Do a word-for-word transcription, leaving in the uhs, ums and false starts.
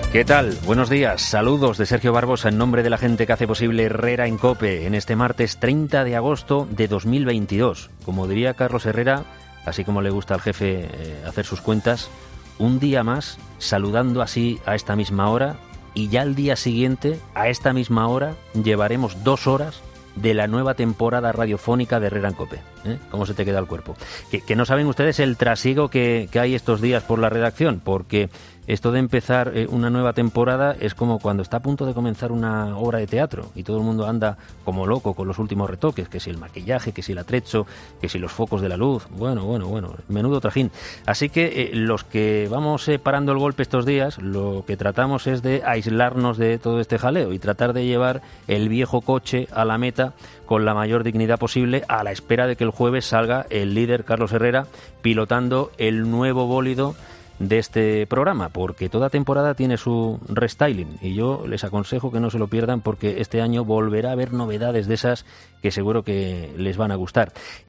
¿Qué tal? Buenos días. Saludos de Sergio Barbosa en nombre de la gente que hace posible Herrera en COPE en este martes treinta de agosto de dos mil veintidós. Como diría Carlos Herrera, así como le gusta al jefe eh, hacer sus cuentas, un día más saludando así a esta misma hora y ya al día siguiente, a esta misma hora, llevaremos dos horas de la nueva temporada radiofónica de Herrera en COPE. ¿Eh? ¿Cómo se te queda el cuerpo? Que, que no saben ustedes el trasiego que, que hay estos días por la redacción, porque esto de empezar eh, una nueva temporada es como cuando está a punto de comenzar una obra de teatro y todo el mundo anda como loco con los últimos retoques, que si el maquillaje, que si el atrecho, que si los focos de la luz. Bueno, bueno, bueno, menudo trajín. Así que eh, los que vamos eh, parando el golpe estos días, lo que tratamos es de aislarnos de todo este jaleo y tratar de llevar el viejo coche a la meta con la mayor dignidad posible, a la espera de que el jueves salga el líder Carlos Herrera pilotando el nuevo bólido de este programa, porque toda temporada tiene su restyling y yo les aconsejo que no se lo pierdan porque este año volverá a haber novedades de esas que seguro que les van a gustar.